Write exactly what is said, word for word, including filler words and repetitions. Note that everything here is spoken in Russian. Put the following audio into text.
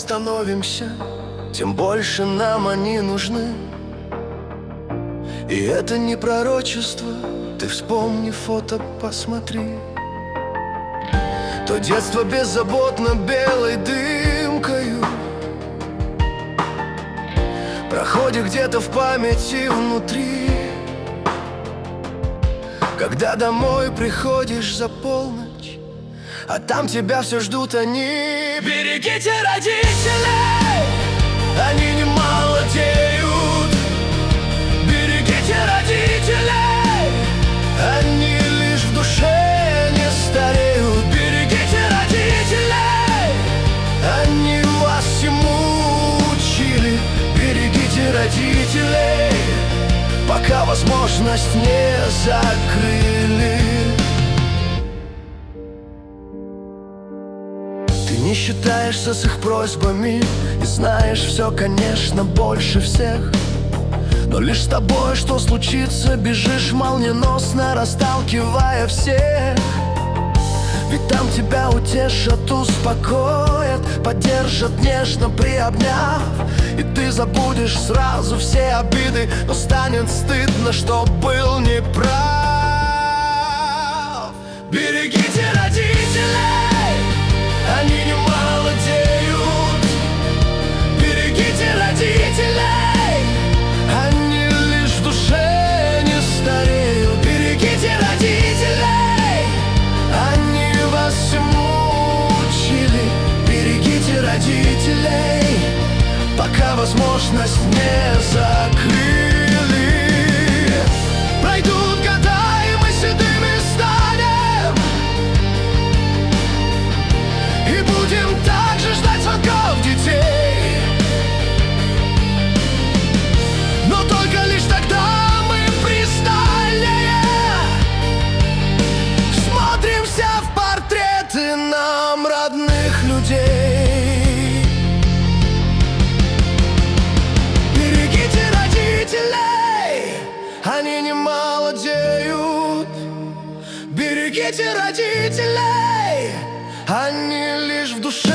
становимся, тем больше нам они нужны. И это не пророчество, ты вспомни фото, посмотри. То детство беззаботно белой дымкою проходит где-то в памяти внутри. Когда домой приходишь за полночь, а там тебя все ждут они. Берегите родителей, они не молодеют. Берегите родителей, они лишь в душе не стареют. Берегите родителей, они вас всему учили. Берегите родителей, пока возможность не закрыли. Ты не считаешься с их просьбами и знаешь все, конечно, больше всех. Но лишь с тобой что случится, бежишь молниеносно, расталкивая всех. Ведь там тебя утешат, успокоят, поддержат, нежно приобняв. И ты забудешь сразу все обиды, но станет стыдно, что был неправ. Берегите родителей, они не молодеют. Берегите родителей, они лишь в душе не стареют. Берегите родителей, они вас всему учили. Берегите родителей, пока возможность не закрыли. Пройдут года, и мы седыми станем, и будем также ждать звонков детей. Но только лишь тогда мы пристальнее смотримся в портреты нам родных людей. Берегите родителей, они не молодеют. Берегите родителей, они лишь в душе